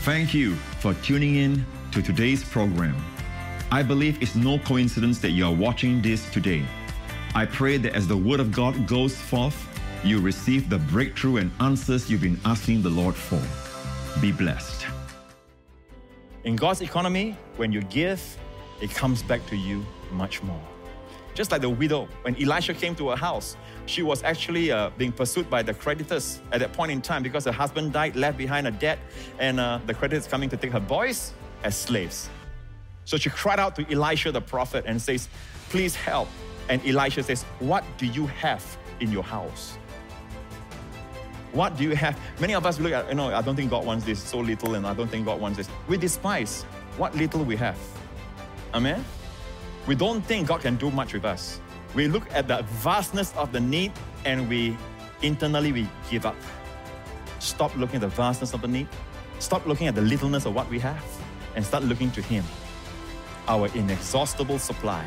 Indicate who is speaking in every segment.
Speaker 1: Thank you for tuning in to today's program. I believe it's no coincidence that you are watching this today. I pray that as the Word of God goes forth, you receive the breakthrough and answers you've been asking the Lord for. Be blessed. In God's economy, when you give, it comes back to you much more. Just like the widow, when Elisha came to her house, she was actually being pursued by the creditors at that point in time because her husband died, left behind a debt, and the creditors coming to take her boys as slaves. So she cried out to Elisha the prophet and says, please help. And Elisha says, what do you have in your house? What do you have? Many of us look at, I don't think God wants this, so little, and I don't think God wants this. We despise what little we have. Amen? We don't think God can do much with us. We look at the vastness of the need and we give up. Stop looking at the vastness of the need. Stop looking at the littleness of what we have and start looking to Him, our inexhaustible supply.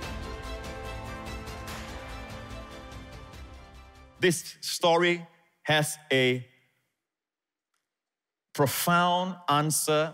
Speaker 1: This story has a profound answer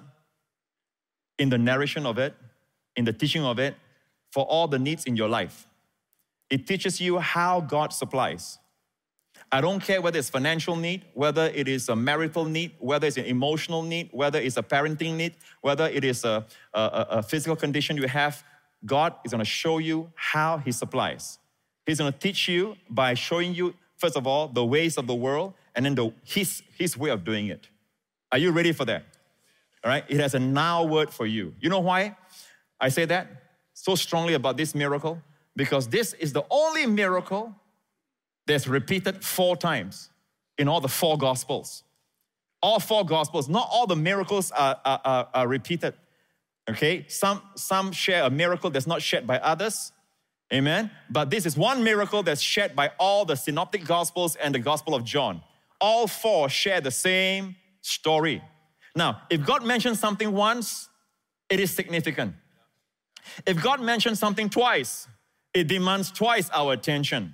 Speaker 1: in the narration of it, in the teaching of it, for all the needs in your life. It teaches you how God supplies. I don't care whether it's financial need, whether it is a marital need, whether it's an emotional need, whether it's a parenting need, whether it is a physical condition you have, God is going to show you how He supplies. He's going to teach you by showing you, first of all, the ways of the world, and then His way of doing it. Are you ready for that? All right? It has a now word for you. You know why I say that so strongly about this miracle? Because this is the only miracle that's repeated 4 times in all the 4 Gospels. All 4 Gospels, not all the miracles are repeated. Okay? Some share a miracle that's not shared by others. Amen? But this is one miracle that's shared by all the Synoptic Gospels and the Gospel of John. All 4 share the same story. Now, if God mentions something once, it is significant. If God mentions something twice, it demands twice our attention.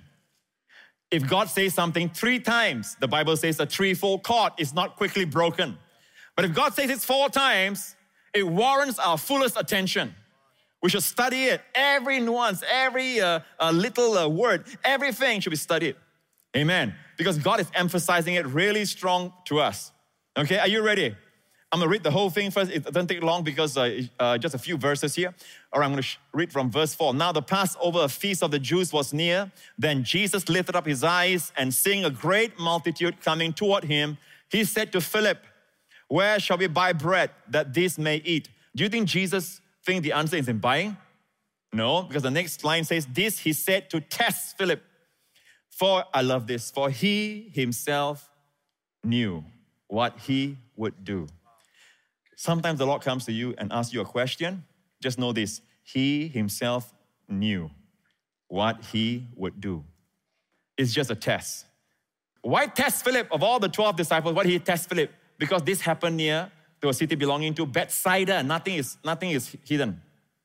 Speaker 1: If God says something 3 times, the Bible says a threefold cord is not quickly broken. But if God says it 4 times, it warrants our fullest attention. We should study it. Every nuance, every little word, everything should be studied. Amen. Because God is emphasizing it really strong to us. Okay, are you ready? I'm going to read the whole thing first. It doesn't take long because just a few verses here. All right, I'm going to read from verse 4. Now the Passover feast of the Jews was near. Then Jesus lifted up His eyes and seeing a great multitude coming toward Him, He said to Philip, where shall we buy bread that these may eat? Do you think Jesus thinks the answer is in buying? No, because the next line says, this He said to test Philip. For, I love this, for He Himself knew what He would do. Sometimes the Lord comes to you and asks you a question. Just know this, He Himself knew what He would do. It's just a test. Why test Philip? Of all the 12 disciples, why did He test Philip? Because this happened near to a city belonging to Bethsaida. Nothing is hidden.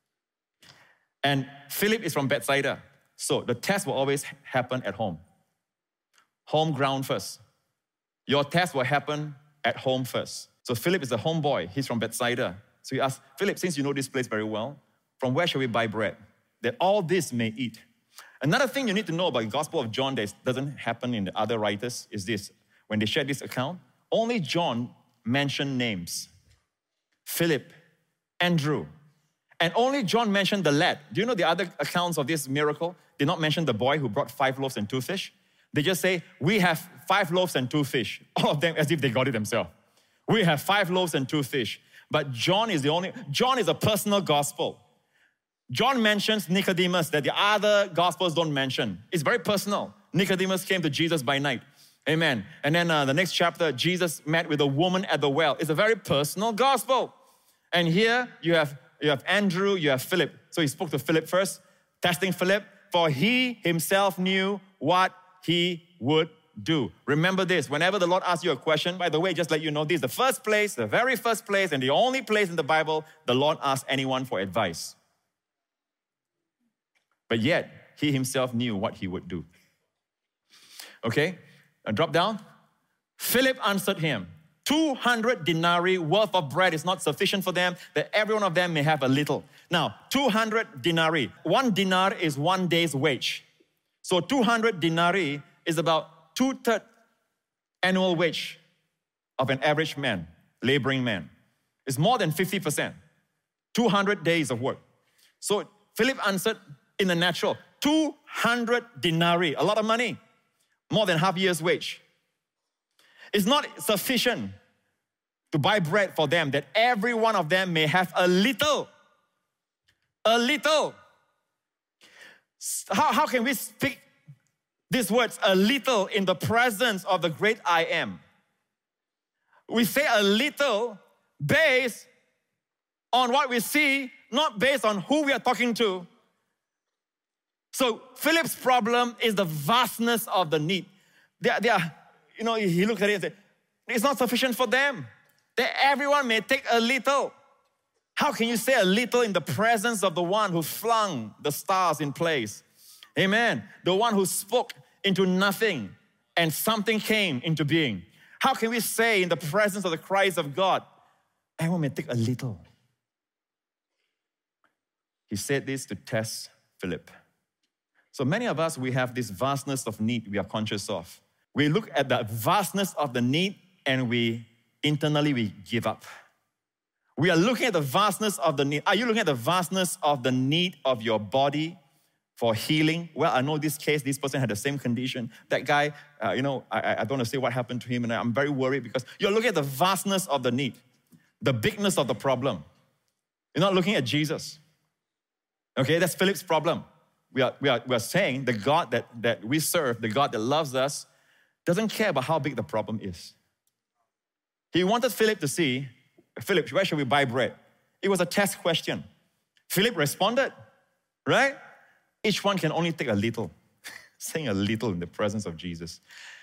Speaker 1: And Philip is from Bethsaida. So the test will always happen at home. Home ground first. Your test will happen at home first. So Philip is a homeboy. He's from Bethsaida. So he asked, Philip, since you know this place very well, from where shall we buy bread that all this may eat? Another thing you need to know about the Gospel of John that doesn't happen in the other writers is this. When they share this account, only John mentioned names. Philip, Andrew. And only John mentioned the lad. Do you know the other accounts of this miracle did not mention the boy who brought 5 loaves and 2 fish? They just say, we have 5 loaves and 2 fish. All of them as if they got it themselves. We have 5 loaves and 2 fish. But John is a personal gospel. John mentions Nicodemus that the other gospels don't mention. It's very personal. Nicodemus came to Jesus by night. Amen. And then the next chapter, Jesus met with a woman at the well. It's a very personal gospel. And here you have Andrew, you have Philip. So he spoke to Philip first, testing Philip, for he himself knew what he would do. Remember this, whenever the Lord asks you a question, by the way, just let you know, this is the first place, the very first place, and the only place in the Bible the Lord asks anyone for advice. But yet, he himself knew what he would do. Okay, and drop down. Philip answered him, 200 denarii worth of bread is not sufficient for them, that every one of them may have a little. Now, 200 denarii. 1 dinar is 1 day's wage. So 200 denarii is about 2/3 annual wage of an average man, laboring man. It's more than 50%. 200 days of work. So Philip answered in the natural, 200 denarii, a lot of money, more than half a year's wage. It's not sufficient to buy bread for them, that every one of them may have a little. A little. How can we speak these words, a little, in the presence of the great I am? We say a little based on what we see, not based on who we are talking to. So Philip's problem is the vastness of the need. They are, he looked at it and said, it's not sufficient for them. That everyone may take a little. How can you say a little in the presence of the one who flung the stars in place? Amen. The one who spoke into nothing and something came into being. How can we say in the presence of the Christ of God, everyone may take a little? He said this to test Philip. So many of us, we have this vastness of need we are conscious of. We look at the vastness of the need and internally we give up. We are looking at the vastness of the need. Are you looking at the vastness of the need of your body for healing? Well, I know this case, this person had the same condition. That guy, I don't want to say what happened to him, and I'm very worried because you're looking at the vastness of the need, the bigness of the problem. You're not looking at Jesus. Okay, that's Philip's problem. We are saying the God that we serve, the God that loves us, doesn't care about how big the problem is. He wanted Philip to see, Philip, where should we buy bread? It was a test question. Philip responded, right? Each one can only take a little. Saying a little in the presence of Jesus.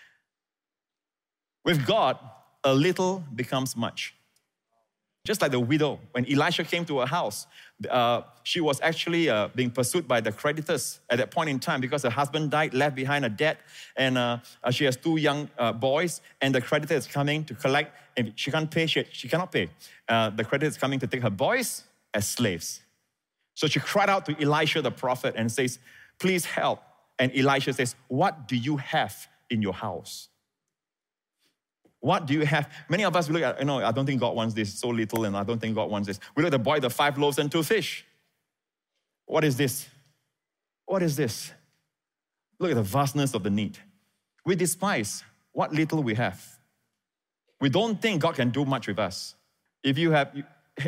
Speaker 1: With God, a little becomes much. Just like the widow, when Elisha came to her house, she was actually being pursued by the creditors at that point in time because her husband died, left behind a debt, and she has 2 young boys, and the creditor is coming to collect, and she can't pay, she cannot pay. The creditor is coming to take her boys as slaves. So she cried out to Elisha the prophet and says, please help. And Elisha says, what do you have in your house? What do you have? Many of us, we look at, I don't think God wants this, so little, and I don't think God wants this. We look at the boy, the 5 loaves and 2 fish. What is this? What is this? Look at the vastness of the need. We despise what little we have. We don't think God can do much with us. If you have,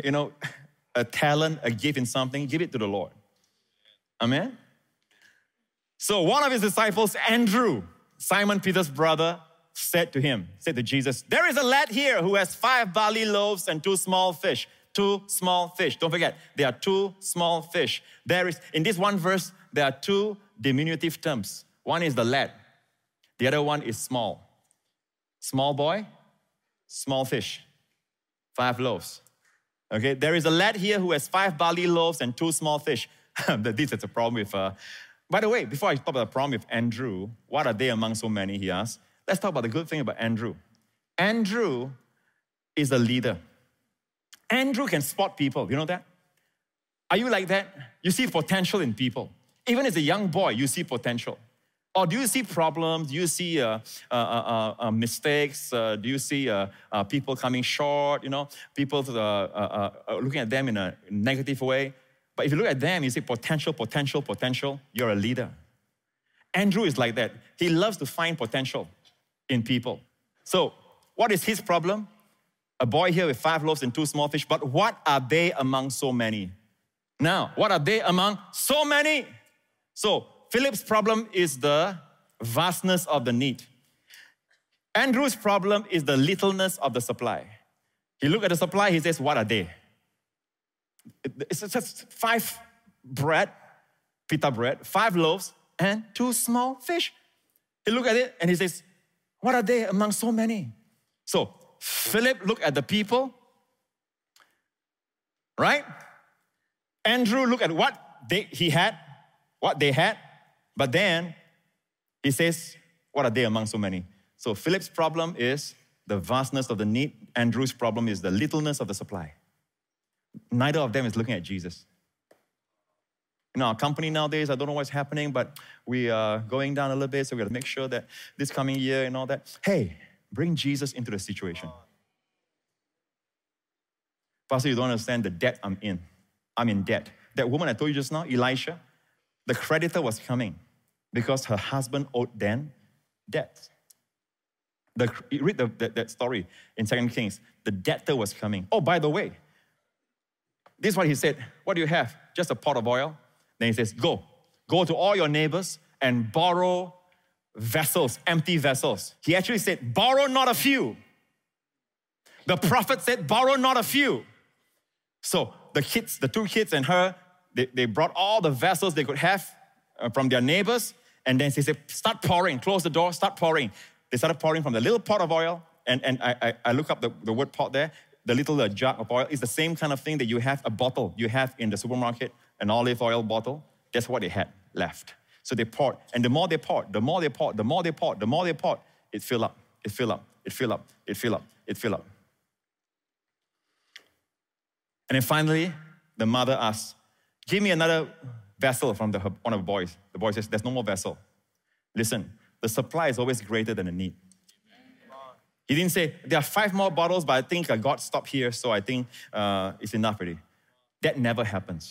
Speaker 1: a talent, a gift in something, give it to the Lord. Amen? So one of his disciples, Andrew, Simon Peter's brother, said to Jesus, there is a lad here who has 5 barley loaves and 2 small fish. 2 small fish. Don't forget, there are 2 small fish. In this one verse, there are 2 diminutive terms. One is the lad. The other one is small. Small boy, small fish. 5 loaves. Okay, there is a lad here who has 5 barley loaves and 2 small fish. This is a problem with, by the way, before I talk about the problem with Andrew, what are they among so many, he asked. Let's talk about the good thing about Andrew. Andrew is a leader. Andrew can spot people, you know that? Are you like that? You see potential in people. Even as a young boy, you see potential. Or do you see problems? Do you see mistakes? Do you see people coming short? People looking at them in a negative way. But if you look at them, you see potential, potential, potential. You're a leader. Andrew is like that. He loves to find potential in people. So what is his problem? A boy here with 5 loaves and 2 small fish. But what are they among so many? Now, what are they among so many? So Philip's problem is the vastness of the need. Andrew's problem is the littleness of the supply. He looked at the supply, he says, what are they? It's just 5 bread, pita bread, 5 loaves, and 2 small fish. He looked at it and he says, what are they among so many? So Philip looked at the people, right? Andrew looked at what they had, but then he says, what are they among so many? So Philip's problem is the vastness of the need. Andrew's problem is the littleness of the supply. Neither of them is looking at Jesus. In our company nowadays, I don't know what's happening, but we are going down a little bit, so we got to make sure that this coming year and all that, hey, bring Jesus into the situation. Pastor, you don't understand the debt I'm in. I'm in debt. That woman I told you just now, Elisha, the creditor was coming because her husband owed them debt. You read that story in 2 Kings. The debtor was coming. Oh, by the way, this is what he said. What do you have? Just a pot of oil? Then he says, go to all your neighbors and borrow vessels, empty vessels. He actually said, borrow not a few. The prophet said, borrow not a few. So the two kids and her, they brought all the vessels they could have from their neighbors, and then he said, start pouring, close the door, start pouring. They started pouring from the little pot of oil, and I look up the word pot there, the little jug of oil. It's the same kind of thing that you have, a bottle you have in the supermarket, an olive oil bottle. That's what they had left. So they poured, and the more they poured, it filled up, it filled up, it filled up, it filled up, it filled up. And then finally, the mother asked, give me another vessel from one of the boys. The boy says, there's no more vessel. Listen, the supply is always greater than the need. He didn't say, there are 5 more bottles, but I think God stopped here, so I think it's enough already. That never happens.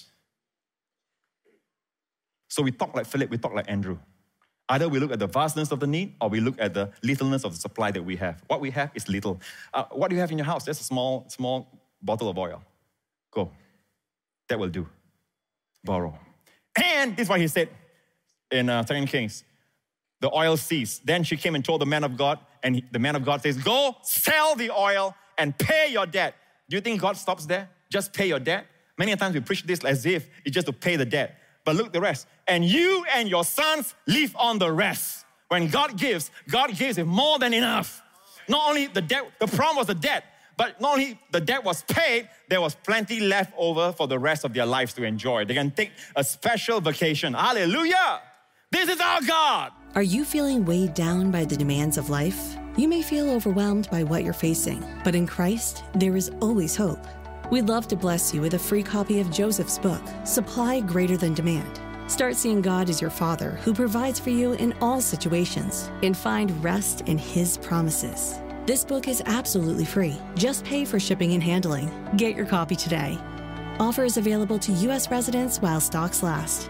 Speaker 1: So we talk like Philip, we talk like Andrew. Either we look at the vastness of the need, or we look at the littleness of the supply that we have. What we have is little. What do you have in your house? There's a small bottle of oil. Go. That will do. Borrow. And this is what he said in 2 Kings. The oil ceased. Then she came and told the man of God, and the man of God says, go, sell the oil and pay your debt. Do you think God stops there? Just pay your debt? Many times we preach this as if it's just to pay the debt. But look the rest. And you and your sons live on the rest. When God gives it more than enough. Not only the debt, the problem was the debt, but not only the debt was paid, there was plenty left over for the rest of their lives to enjoy. They can take a special vacation. Hallelujah! This is our God!
Speaker 2: Are you feeling weighed down by the demands of life? You may feel overwhelmed by what you're facing, but in Christ, there is always hope. We'd love to bless you with a free copy of Joseph's book, Supply Greater Than Demand. Start seeing God as your Father who provides for you in all situations and find rest in His promises. This book is absolutely free. Just pay for shipping and handling. Get your copy today. Offer is available to U.S. residents while stocks last.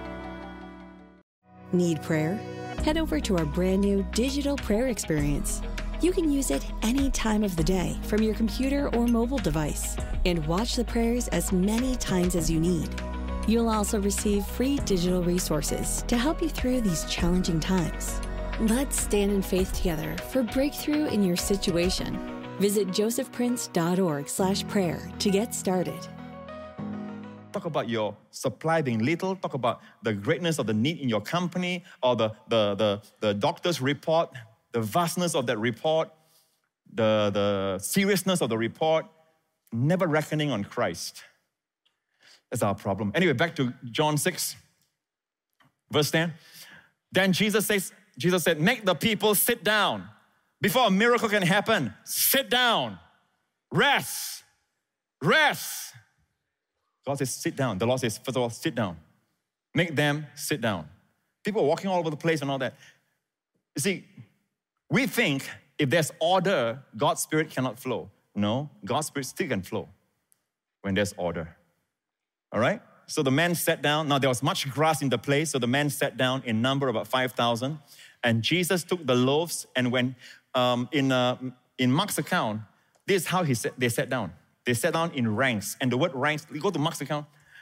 Speaker 2: Need prayer? Head over to our brand new digital prayer experience. You can use it any time of the day from your computer or mobile device and watch the prayers as many times as you need. You'll also receive free digital resources to help you through these challenging times. Let's stand in faith together for breakthrough in your situation. Visit josephprince.org/prayer to get started.
Speaker 1: Talk about your supply being little. Talk about the greatness of the need in your company, or the doctor's report, the vastness of that report, the seriousness of the report. Never reckoning on Christ. That's our problem. Anyway, back to John 6, verse 10. Then Jesus said, make the people sit down. Before a miracle can happen, sit down. Rest. Rest. God says, sit down. The Lord says, first of all, sit down. Make them sit down. People are walking all over the place and all that. You see, we think if there's order, God's Spirit cannot flow. No, God's Spirit still can flow when there's order. All right? So the man sat down. Now there was much grass in the place, so the man sat down in number about 5,000. And Jesus took the loaves, and when in Mark's account, this is how they sat down. They sat down in ranks. And the word ranks, you go to Mark's account,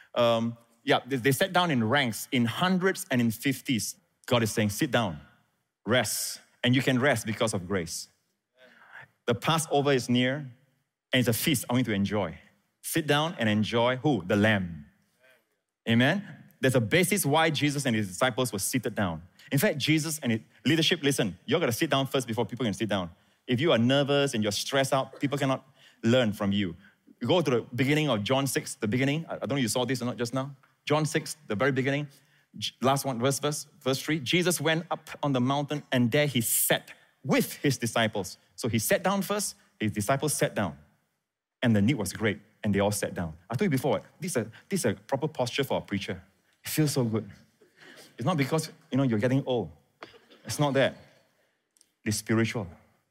Speaker 1: they sat down in ranks, in hundreds and in 50s. God is saying, sit down, rest. And you can rest because of grace. The Passover is near, and it's a feast I want you to enjoy. Sit down and enjoy who? The Lamb. Amen? There's a basis why Jesus and His disciples were seated down. In fact, Jesus and His leadership, listen, you're going to sit down first before people can sit down. If you are nervous and you're stressed out, people cannot learn from you. You go to the beginning of John 6, the beginning. I don't know if you saw this or not just now. John 6, the very beginning. Last one, verse 3. Jesus went up on the mountain, and there He sat with His disciples. So He sat down first, his disciples sat down. And the need was great, and they all sat down. I told you before, this is a proper posture for a preacher. It feels so good. It's not because, you're getting old. It's not that. It's spiritual.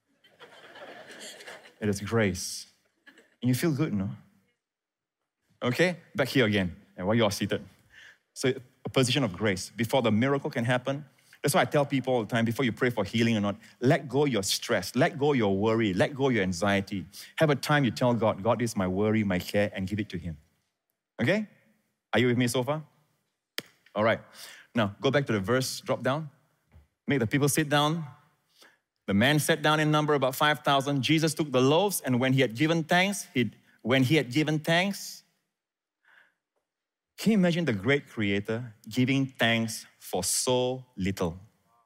Speaker 1: It is grace. And you feel good, no? Okay, back here again, and while you are seated. So a position of grace. Before the miracle can happen, that's why I tell people all the time, before you pray for healing or not, let go your stress, let go your worry, let go your anxiety. Have a time you tell God, God, this is my worry, my care, and give it to Him. Okay? Are you with me so far? All right. Now, go back to the verse, drop down. Make the people sit down. The man sat down in number, about 5,000. Jesus took the loaves, and when he had given thanks, can you imagine the great Creator giving thanks for so little?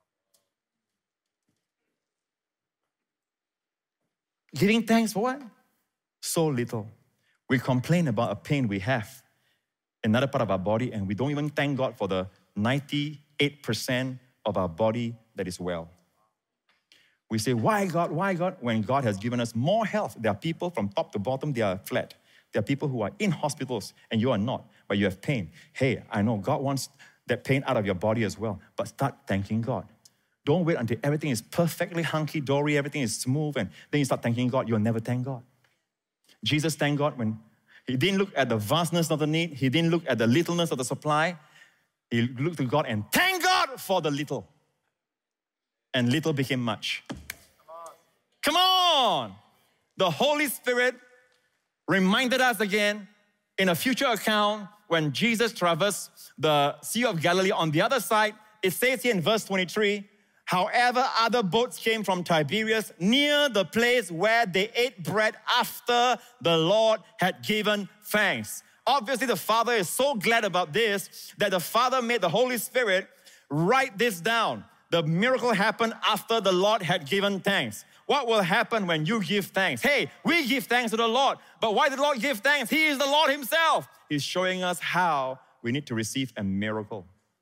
Speaker 1: Giving thanks for what? So little. We complain about a pain we have in another part of our body, and we don't even thank God for the 98% of our body that is well. We say, why God, when God has given us more health? There are people from top to bottom, they are flat. There are people who are in hospitals and you are not, but you have pain. Hey, I know God wants that pain out of your body as well, but start thanking God. Don't wait until everything is perfectly hunky-dory, everything is smooth, and then you start thanking God. You'll never thank God. Jesus thanked God when He didn't look at the vastness of the need. He didn't look at the littleness of the supply. He looked to God and thanked God for the little. And little became much. Come on! The Holy Spirit reminded us again in a future account when Jesus traversed the Sea of Galilee on the other side. It says here in verse 23, however, other boats came from Tiberias near the place where they ate bread after the Lord had given thanks. Obviously, the Father is so glad about this that the Father made the Holy Spirit write this down. The miracle happened after the Lord had given thanks. What will happen when you give thanks? Hey, we give thanks to the Lord. But why did the Lord give thanks? He is the Lord Himself. He's showing us how we need to receive a miracle.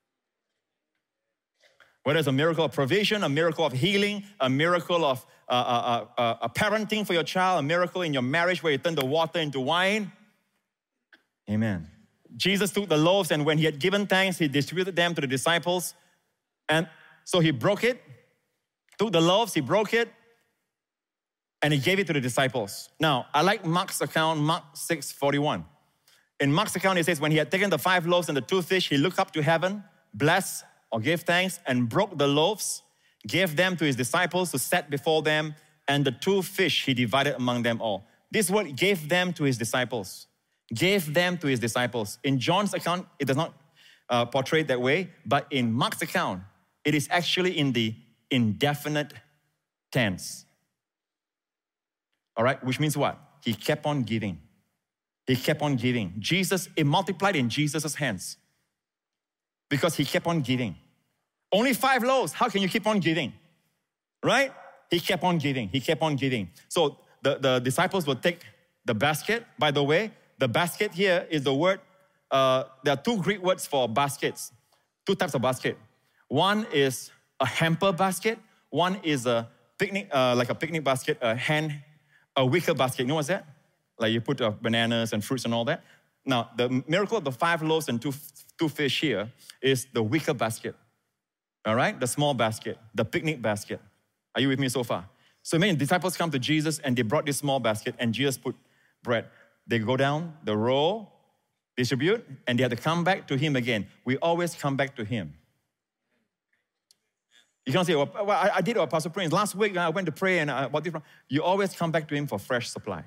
Speaker 1: Whether it's a miracle of provision, a miracle of healing, a miracle of a parenting for your child, a miracle in your marriage where you turn the water into wine. Amen. Jesus took the loaves, and when He had given thanks, He distributed them to the disciples. And so He broke it, took the loaves, He broke it, and He gave it to the disciples. Now, I like Mark's account, Mark 6:41. In Mark's account, it says, when He had taken the 5 loaves and the 2 fish, He looked up to heaven, blessed or gave thanks, and broke the loaves, gave them to His disciples to set before them, and the 2 fish He divided among them all. This word, gave them to His disciples. Gave them to His disciples. In John's account, it does not portray it that way, but in Mark's account, it is actually in the indefinite tense. All right, which means what? He kept on giving. He kept on giving. Jesus, it multiplied in Jesus' hands because He kept on giving. Only 5 loaves, how can you keep on giving? Right? He kept on giving. He kept on giving. So the disciples will take the basket. By the way, the basket here is the word, there are 2 Greek words for baskets, 2 types of basket. One is a hamper basket. One is a picnic, like a picnic basket, a wicker basket. You know what's that? Like you put bananas and fruits and all that. Now, the miracle of the 5 loaves and 2 fish here is the wicker basket. All right? The small basket, the picnic basket. Are you with me so far? So many disciples come to Jesus and they brought this small basket and Jesus put bread. They go down the row, distribute, and they have to come back to Him again. We always come back to Him. You can't say, well, I did what Pastor Prince. Last week I went to pray and about this. You always come back to Him for fresh supply.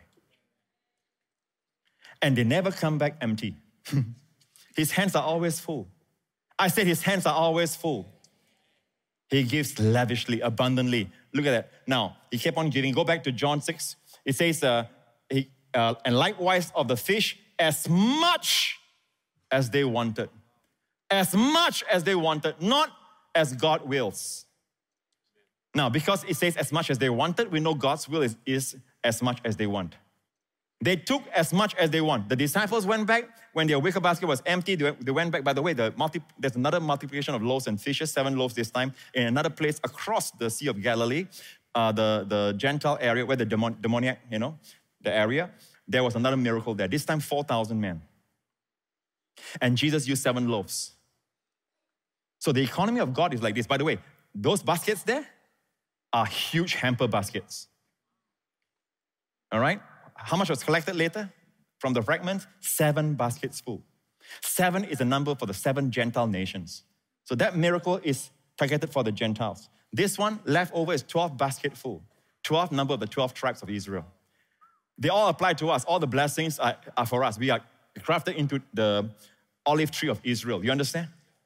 Speaker 1: And they never come back empty. His hands are always full. I said His hands are always full. He gives lavishly, abundantly. Look at that. Now, He kept on giving. Go back to John 6. It says, and likewise of the fish, as much as they wanted. As much as they wanted, not as God wills. Now, because it says as much as they wanted, we know God's will is as much as they want. They took as much as they want. The disciples went back. When their wicker basket was empty, they went back. By the way, there's another multiplication of loaves and fishes, 7 loaves this time, in another place across the Sea of Galilee. the Gentile area where the demoniac, the area, there was another miracle there. This time, 4,000 men. And Jesus used 7 loaves. So the economy of God is like this. By the way, those baskets there are huge hamper baskets. All right? How much was collected later from the fragments? 7 baskets full. 7 is a number for the 7 Gentile nations. So that miracle is targeted for the Gentiles. This one, left over, is 12 basket full. 12 number of the 12 tribes of Israel. They all apply to us. All the blessings are for us. We are crafted into the olive tree of Israel. You understand?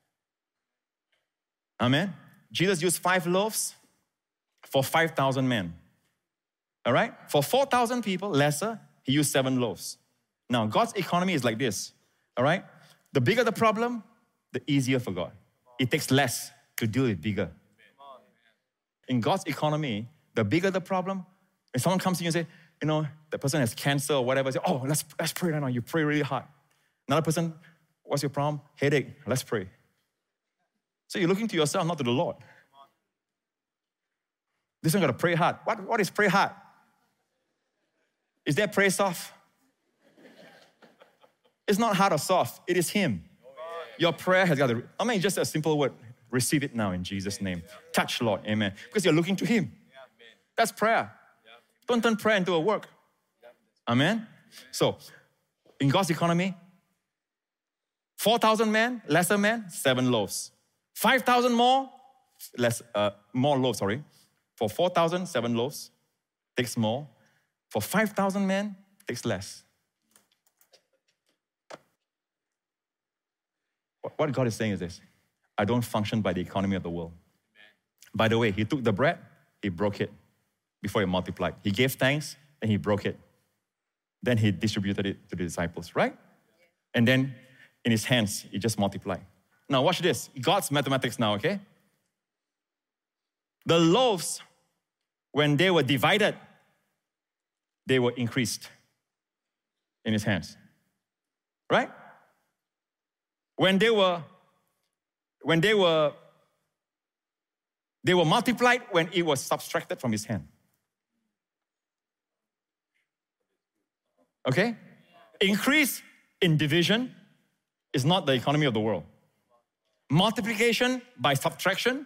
Speaker 1: Amen? Jesus used 5 loaves for 5,000 men. All right? For 4,000 people, lesser, he used 7 loaves. Now, God's economy is like this. All right? The bigger the problem, the easier for God. It takes less to deal with bigger. In God's economy, the bigger the problem, if someone comes to you and say, that person has cancer or whatever, say, oh, let's pray right now. You pray really hard. Another person, what's your problem? Headache. Let's pray. So you're looking to yourself, not to the Lord. This one got to pray hard. What is pray hard? Is that pray soft? It's not hard or soft. It is Him. Your prayer has got to, just a simple word. Receive it now in Jesus' name. Touch, Lord. Amen. Because you're looking to Him. That's prayer. Don't turn prayer into a work. Amen? So, in God's economy, 4,000 men, lesser men, 7 loaves. 5,000 more loaves, For 4,000, 7 loaves, takes more. For 5,000 men, takes less. What God is saying is this: I don't function by the economy of the world. By the way, He took the bread, He broke it before He multiplied. He gave thanks, and He broke it. Then He distributed it to the disciples, right? And then in His hands, He just multiplied. Now watch this. God's mathematics now, okay? The loaves, when they were divided, they were increased in His hands, right? When they were multiplied when it was subtracted from His hand. Okay? Increase in division is not the economy of the world. Multiplication by subtraction.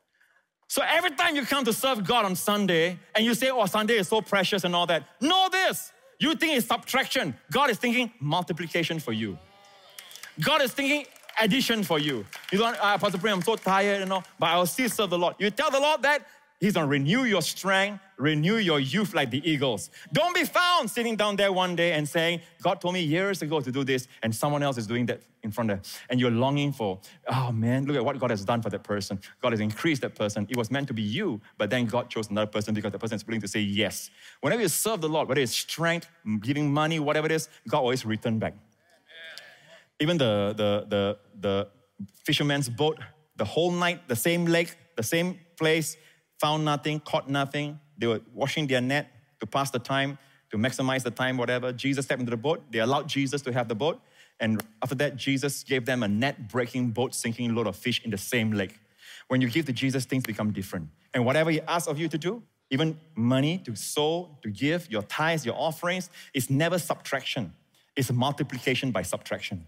Speaker 1: So every time you come to serve God on Sunday and you say, oh, Sunday is so precious and all that, know this. You think it's subtraction. God is thinking multiplication for you. God is thinking addition for you. You don't, Pastor Prem, I'm so tired, but I will still serve the Lord. You tell the Lord that, He's going to renew your strength, renew your youth like the eagles. Don't be found sitting down there one day and saying, God told me years ago to do this, and someone else is doing that in front of, and you're longing for, oh man, look at what God has done for that person. God has increased that person. It was meant to be you, but then God chose another person because the person is willing to say yes. Whenever you serve the Lord, whether it's strength, giving money, whatever it is, God always return back. Even the fisherman's boat, the whole night, the same lake, the same place, found nothing, caught nothing. They were washing their net to pass the time, to maximize the time, whatever. Jesus stepped into the boat. They allowed Jesus to have the boat. And after that, Jesus gave them a net-breaking, boat-sinking load of fish in the same lake. When you give to Jesus, things become different. And whatever He asks of you to do, even money, to sow, to give, your tithes, your offerings, is never subtraction. It's multiplication by subtraction.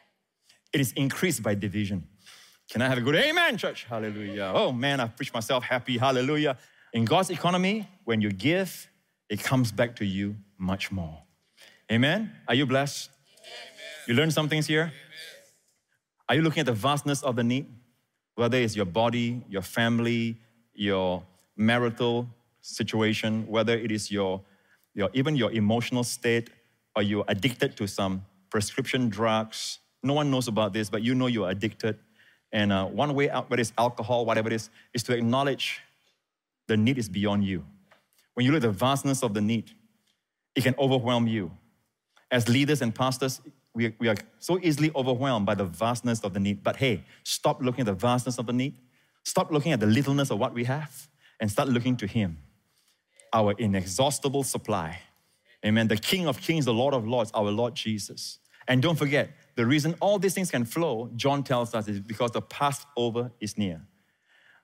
Speaker 1: It is increased by division. Can I have a good amen, church? Hallelujah. Oh man, I've preached myself happy. Hallelujah. In God's economy, when you give, it comes back to you much more. Amen? Are you blessed? Amen. You learned some things here? Amen. Are you looking at the vastness of the need? Whether it's your body, your family, your marital situation, whether it is even your emotional state, or you're addicted to some prescription drugs. No one knows about this, but you know you're addicted. And one way out, whether it's alcohol, whatever it is to acknowledge the need is beyond you. When you look at the vastness of the need, it can overwhelm you. As leaders and pastors, we are so easily overwhelmed by the vastness of the need. But hey, stop looking at the vastness of the need. Stop looking at the littleness of what we have and start looking to Him, our inexhaustible supply. Amen. The King of Kings, the Lord of Lords, our Lord Jesus. And don't forget, the reason all these things can flow, John tells us, is because the Passover is near.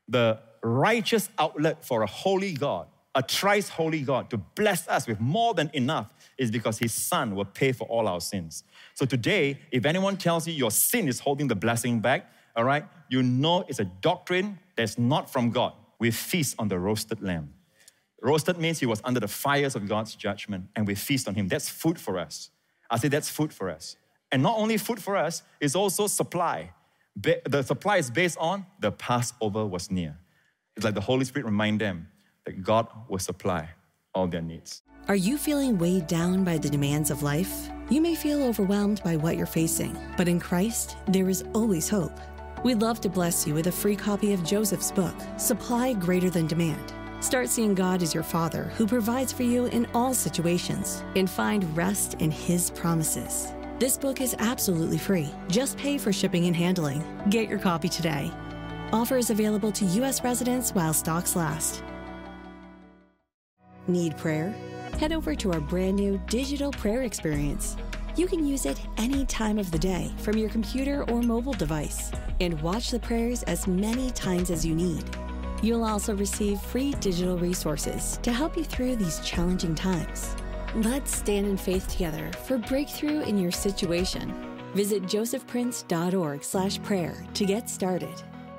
Speaker 1: the righteous outlet for a holy God, a thrice holy God, to bless us with more than enough is because his Son will pay for all our sins. So today, if anyone tells you your sin is holding the blessing back, all right, you know it's a doctrine that's not from God. We feast on the roasted lamb. Roasted means he was under the fires of God's judgment, and we feast on him. That's food for us. I say that's food for us. And not only food for us, it's also supply. The supply is based on the Passover was near. It's like the Holy Spirit remind them that God will supply all their needs.
Speaker 2: Are you feeling weighed down by the demands of life? You may feel overwhelmed by what you're facing, but in Christ, there is always hope. We'd love to bless you with a free copy of Joseph's book, Supply Greater Than Demand. Start seeing God as your Father who provides for you in all situations and find rest in his promises. This book is absolutely free. Just pay for shipping and handling. Get your copy today. Offer is available to U.S. residents while stocks last. Need prayer? Head over to our brand new digital prayer experience. You can use it any time of the day from your computer or mobile device and watch the prayers as many times as you need. You'll also receive free digital resources to help you through these challenging times. Let's stand in faith together for breakthrough in your situation. Visit josephprince.org/prayer to get started.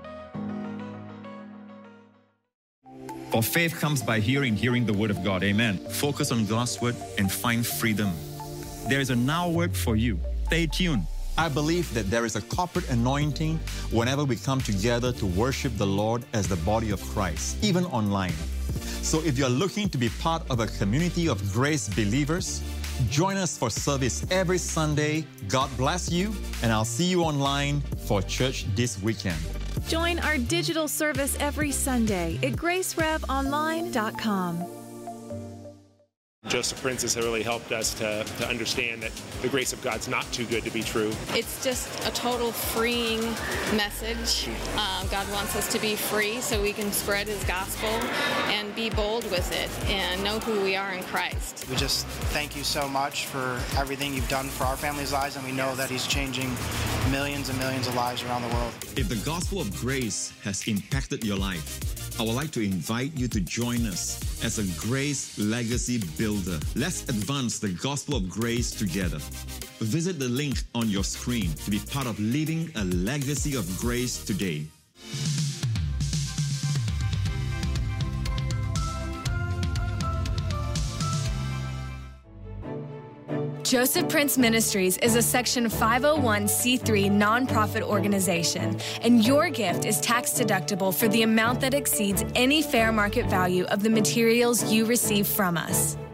Speaker 1: For faith comes by hearing, hearing the word of God. Amen. Focus on God's word and find freedom. There is a now word for you. Stay tuned. I believe that there is a corporate anointing whenever we come together to worship the Lord as the body of Christ, even online. So if you're looking to be part of a community of grace believers, join us for service every Sunday. God bless you, and I'll see you online for church this weekend.
Speaker 3: Join our digital service every Sunday at gracerevonline.com.
Speaker 4: Joseph Prince has really helped us to understand that the grace of God's not too good to be true.
Speaker 5: It's just a total freeing message. God wants us to be free so we can spread his gospel and be bold with it and know who we are in Christ.
Speaker 6: We just thank you so much for everything you've done for our family's lives, and we know that he's changing millions and millions of lives around the world.
Speaker 1: If the gospel of grace has impacted your life, I would like to invite you to join us as a grace legacy builder. Let's advance the gospel of grace together. Visit the link on your screen to be part of living a legacy of grace today.
Speaker 3: Joseph Prince Ministries is a Section 501c3 nonprofit organization, and your gift is tax deductible for the amount that exceeds any fair market value of the materials you receive from us.